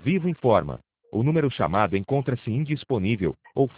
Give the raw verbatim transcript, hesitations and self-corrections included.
Vivo informa. O número chamado encontra-se indisponível, ou